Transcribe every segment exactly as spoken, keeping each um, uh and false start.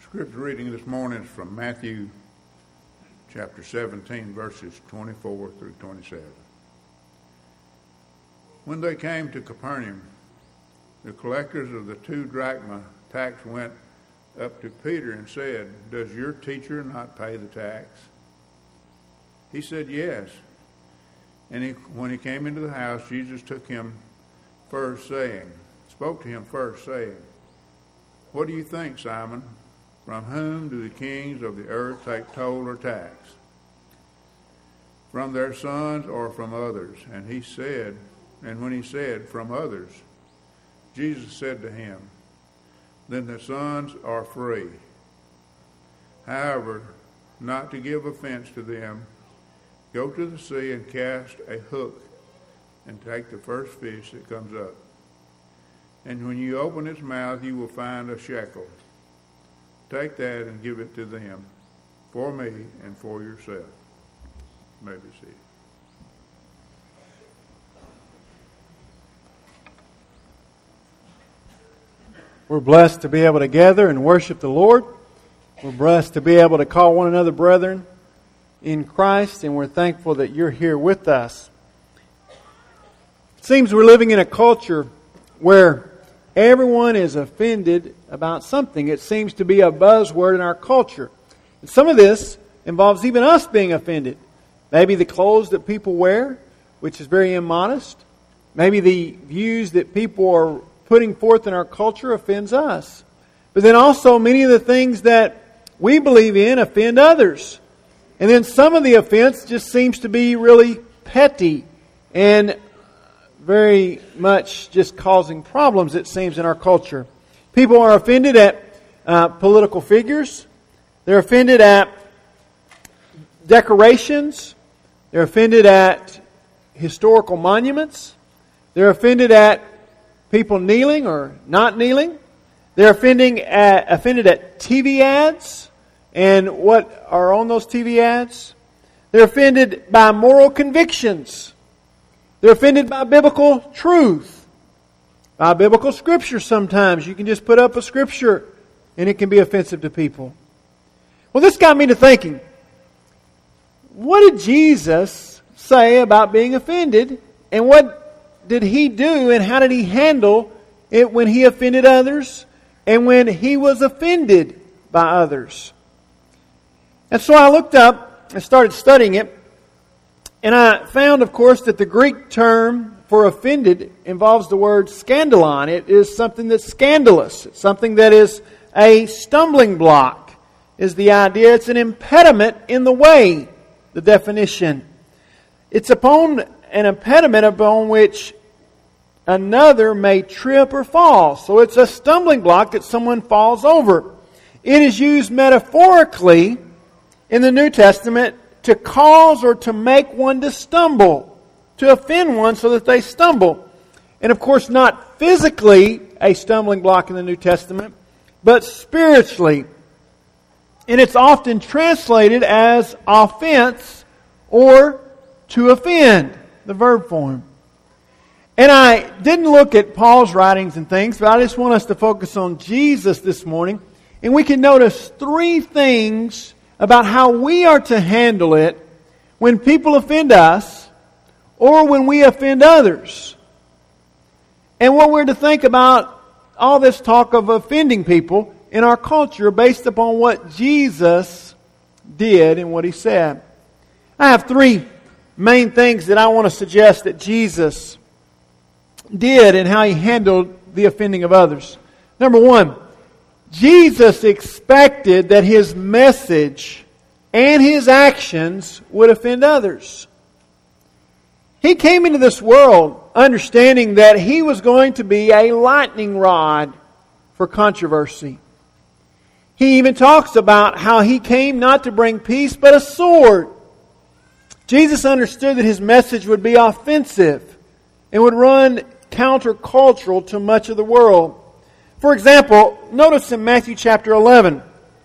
Scripture reading this morning is from Matthew chapter seventeen, verses twenty-four through twenty-seven. When they came to Capernaum, the collectors of the two drachma tax went up to Peter and said, "Does your teacher not pay the tax?" He said, "Yes." And he, when he came into the house, Jesus took him first, saying, spoke to him first, saying, "What do you think, Simon? From whom do the kings of the earth take toll or tax? From their sons or from others?" And he said, and when he said, "From others," Jesus said to him, "Then the sons are free. However, not to give offense to them, go to the sea and cast a hook and take the first fish that comes up. And when you open its mouth, you will find a shekel. Take that and give it to them, for me and for yourself." You may be seated. We're blessed to be able to gather and worship the Lord. We're blessed to be able to call one another brethren in Christ, and we're thankful that you're here with us. It seems we're living in a culture where everyone is offended about something. It seems to be a buzzword in our culture. And some of this involves even us being offended. Maybe the clothes that people wear, which is very immodest. Maybe the views that people are putting forth in our culture offends us. But then also many of the things that we believe in offend others. And then some of the offense just seems to be really petty and very much just causing problems, it seems, in our culture. People are offended at uh, political figures. They're offended at decorations. They're offended at historical monuments. They're offended at people kneeling or not kneeling. They're offending at, offended at T V ads and what are on those T V ads. They're offended by moral convictions. They're offended by biblical truth, by biblical scripture sometimes. You can just put up a scripture and it can be offensive to people. Well, this got me to thinking, what did Jesus say about being offended? And what did He do and how did He handle it when He offended others and when He was offended by others? And so I looked up and started studying it. And I found, of course, that the Greek term for offended involves the word scandalon. It is something that's scandalous. It's something that is a stumbling block, is the idea. It's an impediment in the way, the definition. It's upon an impediment upon which another may trip or fall. So it's a stumbling block that someone falls over. It is used metaphorically in the New Testament to cause or to make one to stumble, to offend one so that they stumble. And of course not physically a stumbling block in the New Testament, but spiritually. And it's often translated as offense or to offend, the verb form. And I didn't look at Paul's writings and things, but I just want us to focus on Jesus this morning. And we can notice three things about how we are to handle it when people offend us or when we offend others. And what we're to think about all this talk of offending people in our culture based upon what Jesus did and what He said. I have three main things that I want to suggest that Jesus did and how He handled the offending of others. Number one, Jesus expected that His message and His actions would offend others. He came into this world understanding that He was going to be a lightning rod for controversy. He even talks about how He came not to bring peace but a sword. Jesus understood that His message would be offensive and would run countercultural to much of the world. For example, notice in Matthew chapter eleven.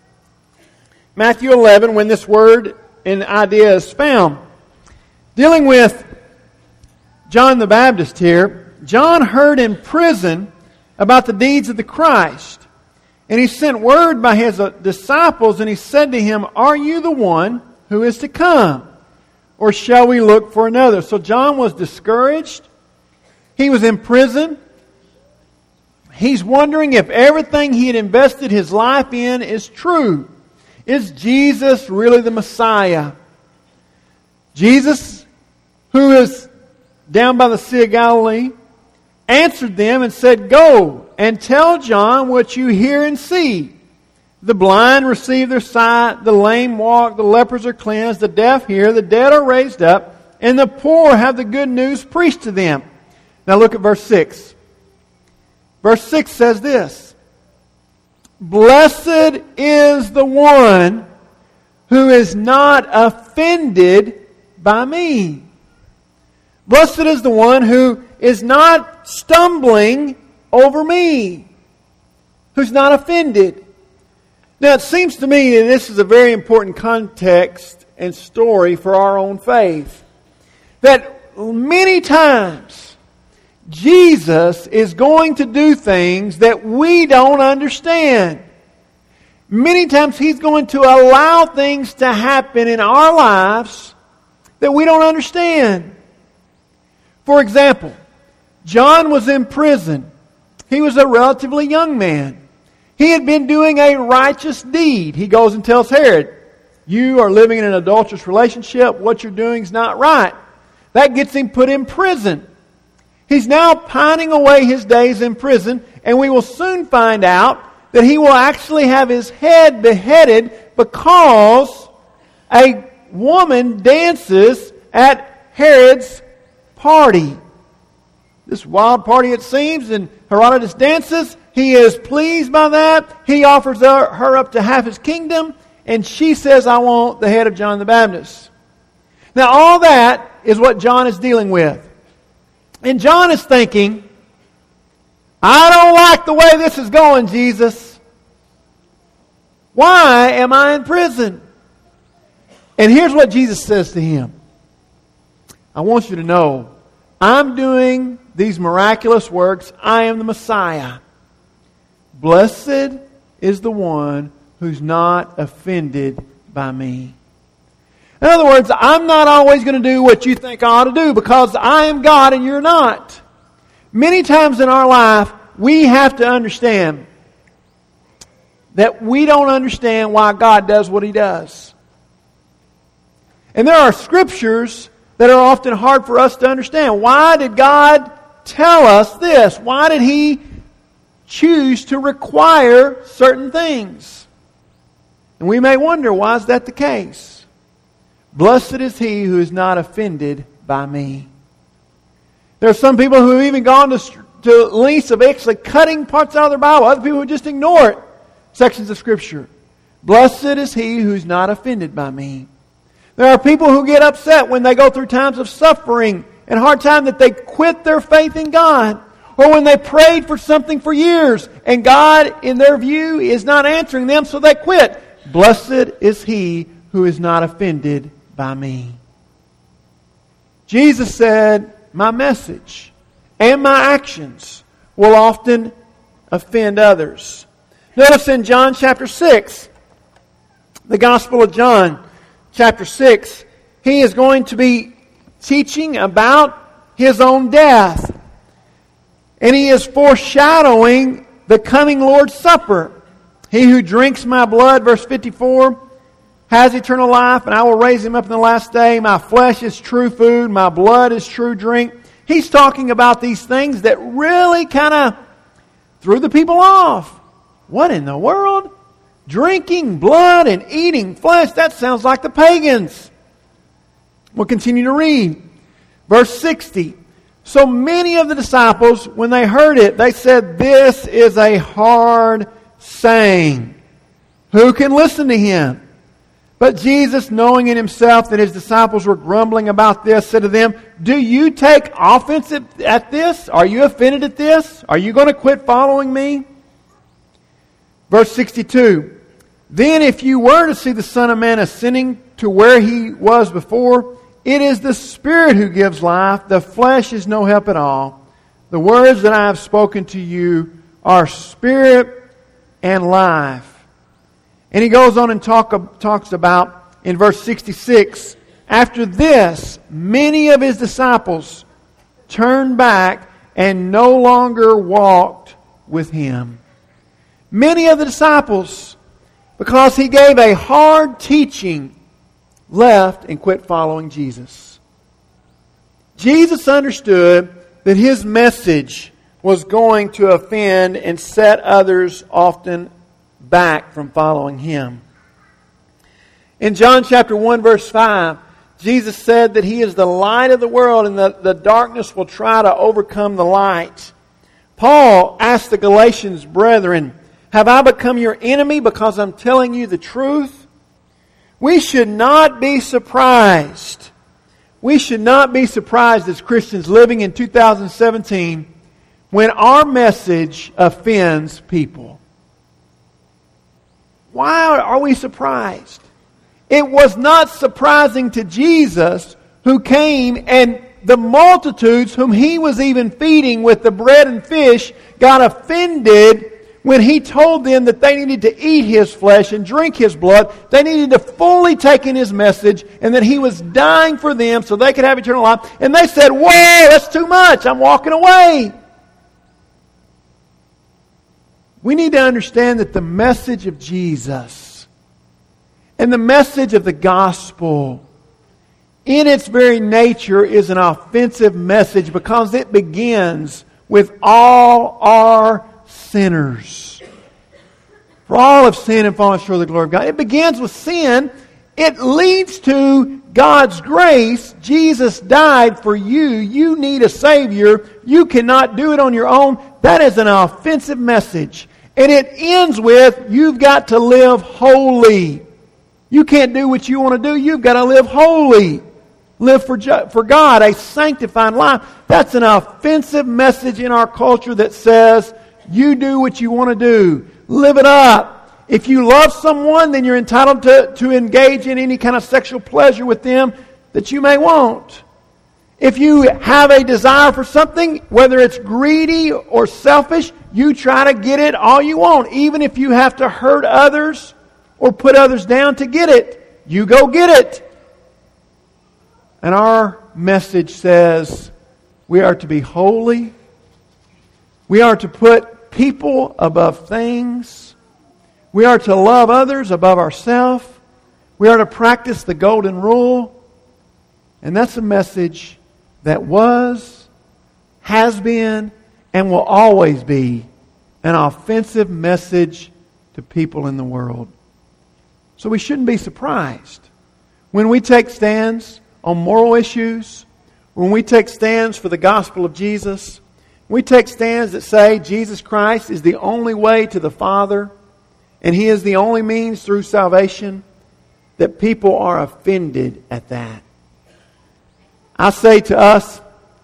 Matthew eleven, when this word and idea is found. Dealing with John the Baptist here, John heard in prison about the deeds of the Christ. And he sent word by his disciples, and he said to him, "Are you the one who is to come? Or shall we look for another?" So John was discouraged. He was in prison. He's wondering if everything he had invested his life in is true. Is Jesus really the Messiah? Jesus, who is down by the Sea of Galilee, answered them and said, "Go and tell John what you hear and see. The blind receive their sight, the lame walk, the lepers are cleansed, the deaf hear, the dead are raised up, and the poor have the good news preached to them." Now look at verse six. Verse six says this, "Blessed is the one who is not offended by me." Blessed is the one who is not stumbling over me, who's not offended. Now it seems to me that this is a very important context and story for our own faith. That many times Jesus is going to do things that we don't understand. Many times He's going to allow things to happen in our lives that we don't understand. For example, John was in prison. He was a relatively young man. He had been doing a righteous deed. He goes and tells Herod, "You are living in an adulterous relationship. What you're doing is not right." That gets him put in prison. He's now pining away his days in prison, and we will soon find out that he will actually have his head beheaded because a woman dances at Herod's party. This wild party, it seems, and Herodotus dances. He is pleased by that. He offers her, her up to half his kingdom, and she says, "I want the head of John the Baptist." Now all that is what John is dealing with. And John is thinking, "I don't like the way this is going, Jesus. Why am I in prison?" And here's what Jesus says to him. "I want you to know, I'm doing these miraculous works. I am the Messiah. Blessed is the one who's not offended by me." In other words, I'm not always going to do what you think I ought to do because I am God and you're not. Many times in our life, we have to understand that we don't understand why God does what He does. And there are scriptures that are often hard for us to understand. Why did God tell us this? Why did He choose to require certain things? And we may wonder, why is that the case? Blessed is he who is not offended by me. There are some people who have even gone to, to lengths of actually cutting parts out of their Bible. Other people who just ignore it. Sections of Scripture. Blessed is he who is not offended by me. There are people who get upset when they go through times of suffering and hard time that they quit their faith in God. Or when they prayed for something for years and God, in their view, is not answering them, so they quit. Blessed is he who is not offended by me. Jesus said, my message and my actions will often offend others. Notice in John chapter six, the Gospel of John chapter six, he is going to be teaching about his own death. And he is foreshadowing the coming Lord's Supper. He who drinks my blood, verse fifty-four, has eternal life, and I will raise him up in the last day. My flesh is true food, my blood is true drink. He's talking about these things that really kind of threw the people off. What in the world? Drinking blood and eating flesh? That sounds like the pagans. We'll continue to read. Verse sixty. So many of the disciples, when they heard it, they said, this is a hard saying. Who can listen to him? But Jesus, knowing in himself that his disciples were grumbling about this, said to them, do you take offense at this? Are you offended at this? Are you going to quit following me? Verse sixty-two. Then if you were to see the Son of Man ascending to where he was before, it is the Spirit who gives life. The flesh is no help at all. The words that I have spoken to you are spirit and life. And he goes on and talk, talks about, in verse sixty-six, after this, many of his disciples turned back and no longer walked with him. Many of the disciples, because he gave a hard teaching, left and quit following Jesus. Jesus understood that his message was going to offend and set others often back from following him. In John chapter one verse five, Jesus said that he is the light of the world and the, the darkness will try to overcome the light. Paul asked the Galatians brethren, have I become your enemy because I'm telling you the truth? We should not be surprised. We should not be surprised as Christians living in two thousand seventeen when our message offends people. Why are we surprised? It was not surprising to Jesus, who came and the multitudes whom he was even feeding with the bread and fish got offended when he told them that they needed to eat his flesh and drink his blood. They needed to fully take in his message and that he was dying for them so they could have eternal life. And they said, whoa, that's too much. I'm walking away. We need to understand that the message of Jesus and the message of the gospel in its very nature is an offensive message because it begins with all our sinners. For all have sinned and fallen short of the glory of God. It begins with sin. It leads to God's grace. Jesus died for you. You need a Savior. You cannot do it on your own. That is an offensive message. And it ends with, you've got to live holy. You can't do what you want to do. You've got to live holy. Live for, for God, a sanctified life. That's an offensive message in our culture that says, you do what you want to do. Live it up. If you love someone, then you're entitled to, to engage in any kind of sexual pleasure with them that you may want. If you have a desire for something, whether it's greedy or selfish, you try to get it all you want. Even if you have to hurt others or put others down to get it, you go get it. And our message says we are to be holy. We are to put people above things. We are to love others above ourselves. We are to practice the golden rule. And that's a message that was, has been, and will always be an offensive message to people in the world. So we shouldn't be surprised when we take stands on moral issues, when we take stands for the gospel of Jesus, we take stands that say Jesus Christ is the only way to the Father and He is the only means through salvation, that people are offended at that. I say to us,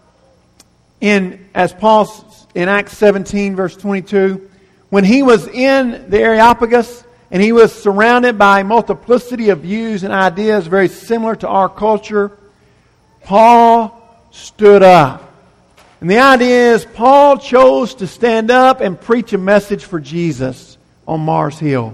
in as Paul in Acts seventeen verse twenty-two, when he was in the Areopagus and he was surrounded by a multiplicity of views and ideas very similar to our culture, Paul stood up. And the idea is Paul chose to stand up and preach a message for Jesus on Mars Hill.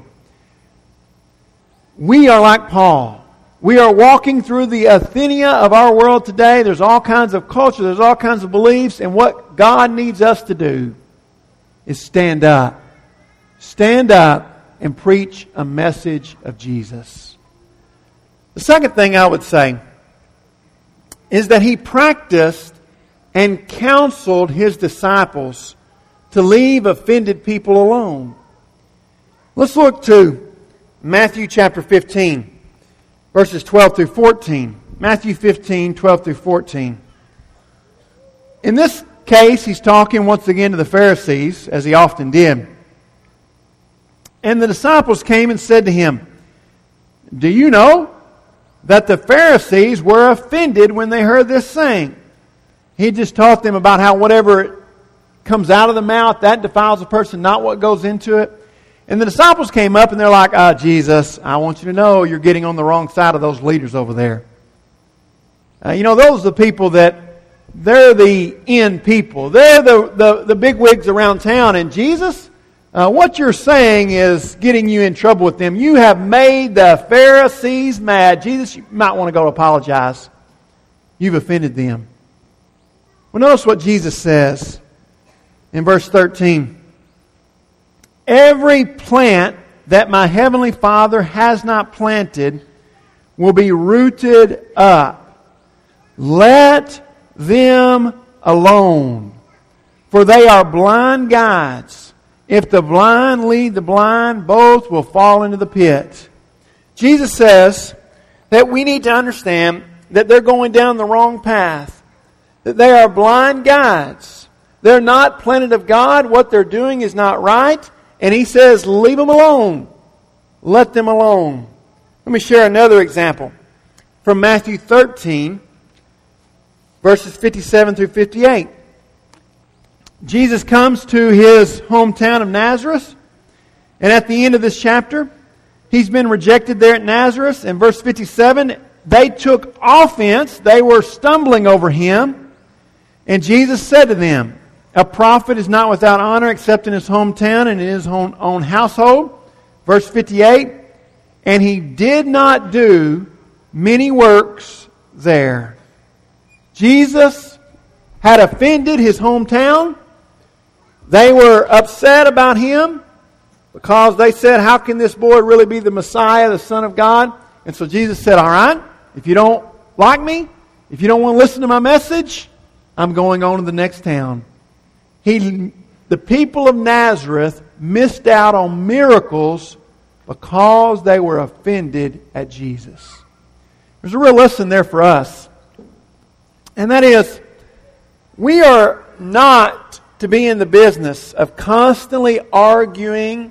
We are like Paul. We are walking through the Athenia of our world today. There's all kinds of culture. There's all kinds of beliefs. And what God needs us to do is stand up. Stand up and preach a message of Jesus. The second thing I would say is that he practiced and counseled his disciples to leave offended people alone. Let's look to Matthew chapter fifteen, verses twelve through fourteen. Matthew fifteen, twelve through fourteen. In this case, he's talking once again to the Pharisees, as he often did. And the disciples came and said to him, "Do you know that the Pharisees were offended when they heard this saying?" He just taught them about how whatever comes out of the mouth, that defiles a person, not what goes into it. And the disciples came up and they're like, "Ah, Jesus, I want you to know you're getting on the wrong side of those leaders over there. Uh, you know, those are the people that, they're the in people. They're the, the, the big wigs around town. And Jesus, Uh, what you're saying is getting you in trouble with them. You have made the Pharisees mad. Jesus, you might want to go apologize. You've offended them. Well, notice what Jesus says in verse thirteen. Every plant that my heavenly Father has not planted will be rooted up. Let them alone, for they are blind guides. If the blind lead the blind, both will fall into the pit. Jesus says that we need to understand that they're going down the wrong path. That they are blind guides. They're not planted of God. What they're doing is not right. And He says, leave them alone. Let them alone. Let me share another example from Matthew thirteen, verses fifty-seven through fifty-eight. Jesus comes to His hometown of Nazareth, and at the end of this chapter, He's been rejected there at Nazareth. In verse fifty-seven, they took offense. They were stumbling over Him. And Jesus said to them, a prophet is not without honor except in his hometown and in his own, own household. Verse fifty-eight, and He did not do many works there. Jesus had offended His hometown. They were upset about Him because they said, how can this boy really be the Messiah, the Son of God? And so Jesus said, all right, if you don't like me, if you don't want to listen to my message, I'm going on to the next town. He, the people of Nazareth missed out on miracles because they were offended at Jesus. There's a real lesson there for us. And that is, we are not to be in the business of constantly arguing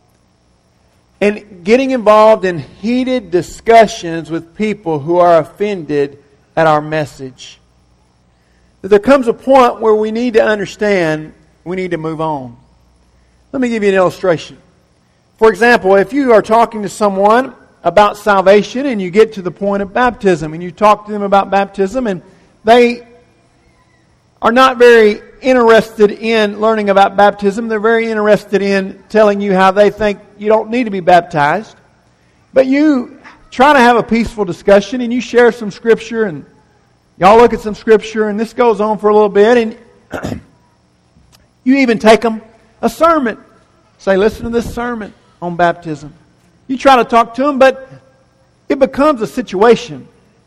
and getting involved in heated discussions with people who are offended at our message. That there comes a point where we need to understand we need to move on. Let me give you an illustration. For example, if you are talking to someone about salvation and you get to the point of baptism and you talk to them about baptism and they are not very interested in learning about baptism. They're very interested in telling you how they think you don't need to be baptized. But you try to have a peaceful discussion and you share some Scripture and y'all look at some Scripture and this goes on for a little bit and you even take them a sermon. Say, listen to this sermon on baptism. You try to talk to them, but it becomes a situation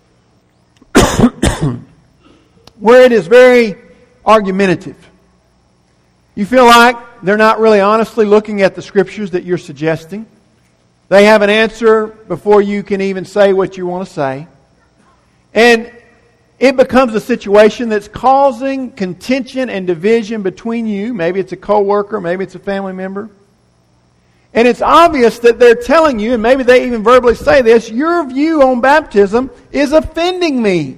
where it is very argumentative. You feel like they're not really honestly looking at the Scriptures that you're suggesting. They have an answer before you can even say what you want to say. And it becomes a situation that's causing contention and division between you. Maybe it's a co-worker, maybe it's a family member. And it's obvious that they're telling you, and maybe they even verbally say this, your view on baptism is offending me.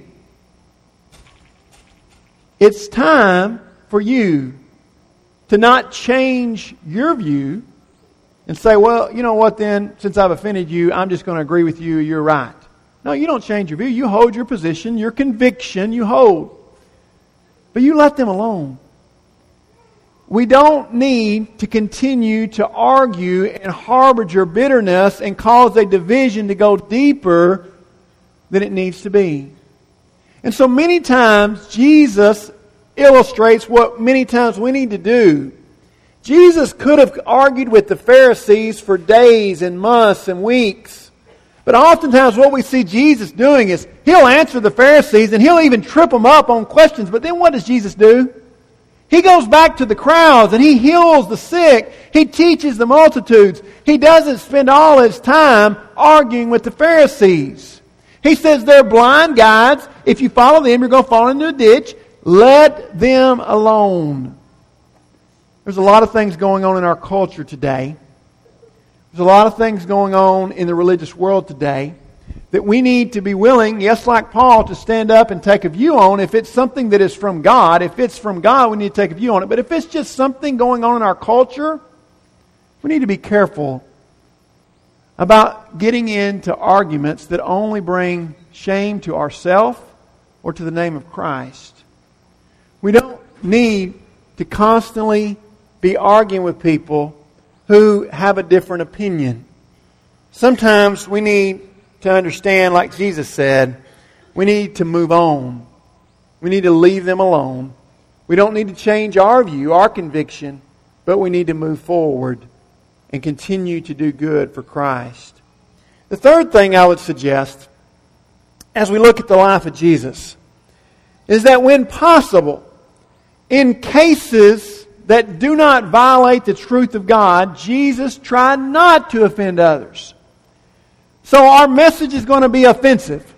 It's time for you to not change your view and say, well, you know what then, since I've offended you, I'm just going to agree with you, you're right. No, you don't change your view. You hold your position, your conviction, you hold. But you let them alone. We don't need to continue to argue and harbor your bitterness and cause a division to go deeper than it needs to be. And so many times Jesus illustrates what many times we need to do. Jesus could have argued with the Pharisees for days and months and weeks. But oftentimes what we see Jesus doing is He'll answer the Pharisees and He'll even trip them up on questions. But then what does Jesus do? He goes back to the crowds and He heals the sick. He teaches the multitudes. He doesn't spend all His time arguing with the Pharisees. He says they're blind guides. If you follow them, you're going to fall into a ditch. Let them alone. There's a lot of things going on in our culture today. There's a lot of things going on in the religious world today that we need to be willing, yes, like Paul, to stand up and take a view on. If it's something that is from God, if it's from God, we need to take a view on it. But if it's just something going on in our culture, we need to be careful about getting into arguments that only bring shame to ourselves or to the name of Christ. We don't need to constantly be arguing with people who have a different opinion. Sometimes we need to understand, like Jesus said, we need to move on. We need to leave them alone. We don't need to change our view, our conviction, but we need to move forward and continue to do good for Christ. The third thing I would suggest, as we look at the life of Jesus, is that when possible, in cases that do not violate the truth of God, Jesus tried not to offend others. So our message is going to be offensive.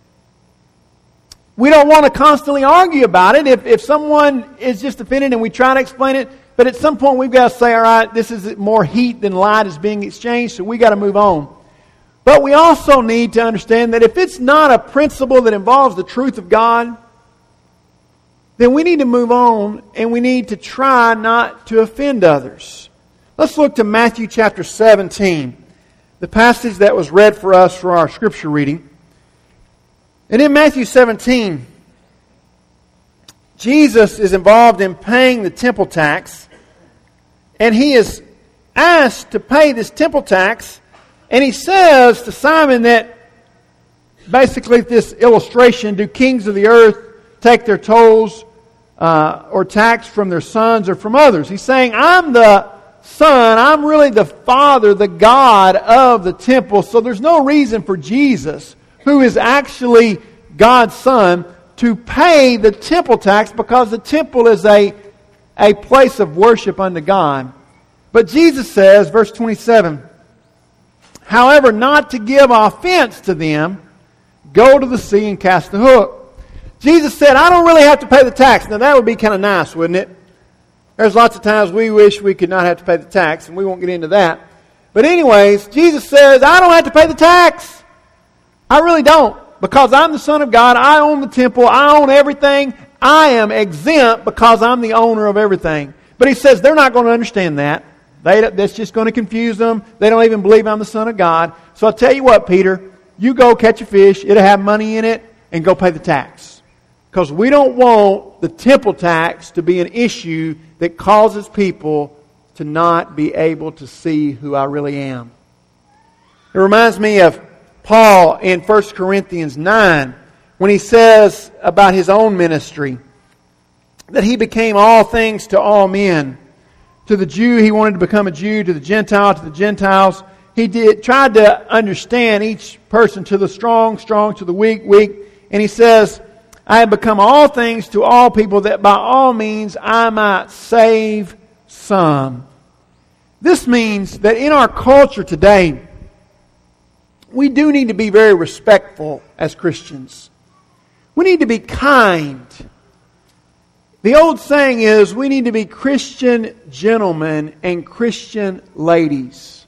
We don't want to constantly argue about it. If, if someone is just offended and we try to explain it, but at some point we've got to say, all right, this is more heat than light is being exchanged, so we got to move on. But we also need to understand that if it's not a principle that involves the truth of God, then we need to move on and we need to try not to offend others. Let's look to Matthew chapter seventeen, the passage that was read for us for our scripture reading. And in Matthew seventeen, Jesus is involved in paying the temple tax, and he is asked to pay this temple tax, and he says to Simon that basically this illustration, do kings of the earth take their tolls uh, or tax from their sons or from others? He's saying, I'm the son, I'm really the father, the God of the temple, so there's no reason for Jesus, who is actually God's son, to pay the temple tax, because the temple is a, a place of worship unto God. But Jesus says, verse twenty-seven, however, not to give offense to them, go to the sea and cast the hook. Jesus said, I don't really have to pay the tax. Now that would be kind of nice, wouldn't it? There's lots of times we wish we could not have to pay the tax, and we won't get into that. But anyways, Jesus says, I don't have to pay the tax. I really don't. Because I'm the Son of God, I own the temple, I own everything. I am exempt because I'm the owner of everything. But he says they're not going to understand that. They, that's just going to confuse them. They don't even believe I'm the Son of God. So I'll tell you what, Peter, you go catch a fish, it'll have money in it, and go pay the tax. Because we don't want the temple tax to be an issue that causes people to not be able to see who I really am. It reminds me of Paul in First Corinthians nine, when he says about his own ministry, that he became all things to all men. To the Jew, he wanted to become a Jew. To the Gentile, to the Gentiles. He did tried to understand each person, to the strong, strong, to the weak, weak. And he says, I have become all things to all people, that by all means I might save some. This means that in our culture today, we do need to be very respectful as Christians. We need to be kind. The old saying is, we need to be Christian gentlemen and Christian ladies.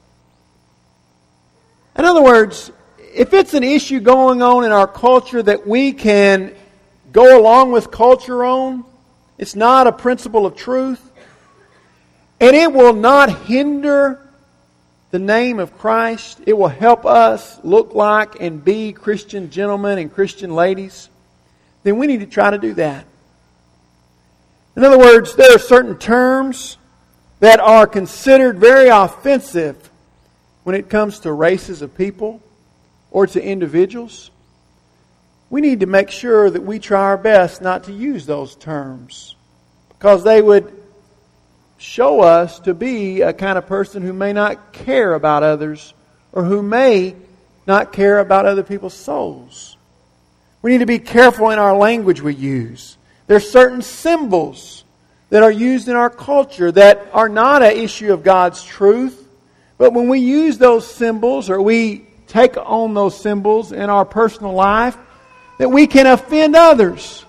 In other words, if it's an issue going on in our culture that we can go along with culture on, it's not a principle of truth, and it will not hinder the name of Christ, it will help us look like and be Christian gentlemen and Christian ladies, then we need to try to do that. In other words, there are certain terms that are considered very offensive when it comes to races of people or to individuals. We need to make sure that we try our best not to use those terms, because they would show us to be a kind of person who may not care about others, or who may not care about other people's souls. We need to be careful in our language we use. There are certain symbols that are used in our culture that are not an issue of God's truth, but when we use those symbols, or we take on those symbols in our personal life, that we can offend others.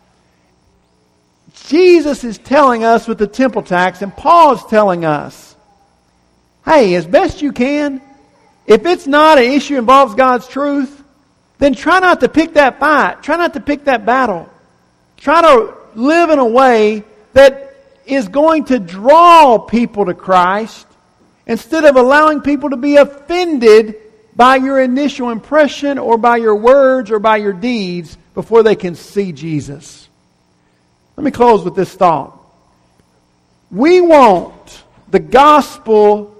Jesus is telling us with the temple tax, and Paul is telling us, hey, as best you can, if it's not an issue that involves God's truth, then try not to pick that fight. Try not to pick that battle. Try to live in a way that is going to draw people to Christ, instead of allowing people to be offended by your initial impression, or by your words, or by your deeds before they can see Jesus. Let me close with this thought. We want the gospel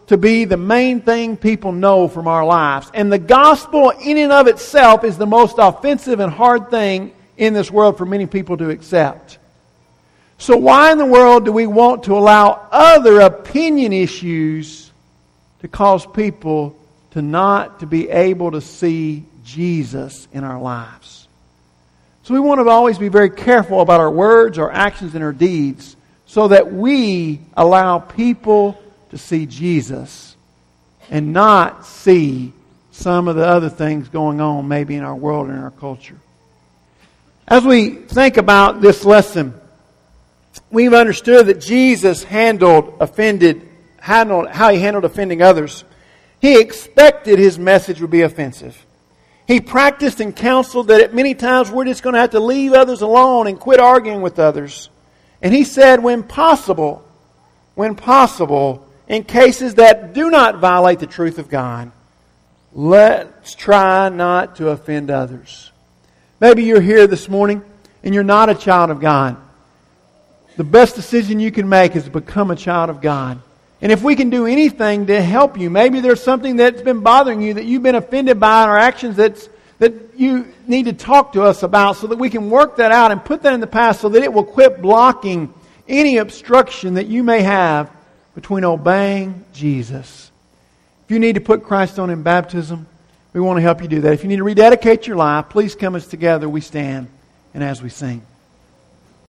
to be the main thing people know from our lives. And the gospel in and of itself is the most offensive and hard thing in this world for many people to accept. So why in the world do we want to allow other opinion issues to cause people to not to be able to see Jesus in our lives? So we want to always be very careful about our words, our actions, and our deeds so that we allow people to see Jesus and not see some of the other things going on maybe in our world and in our culture. As we think about this lesson, we've understood that Jesus handled offended, handled how He handled offending others. He expected His message would be offensive. He practiced and counseled that at many times we're just going to have to leave others alone and quit arguing with others. And He said, when possible, when possible, in cases that do not violate the truth of God, let's try not to offend others. Maybe you're here this morning and you're not a child of God. The best decision you can make is to become a child of God. And if we can do anything to help you, maybe there's something that's been bothering you that you've been offended by in our actions that's, that you need to talk to us about so that we can work that out and put that in the past so that it will quit blocking any obstruction that you may have between obeying Jesus. If you need to put Christ on in baptism, we want to help you do that. If you need to rededicate your life, please come as together we stand and as we sing.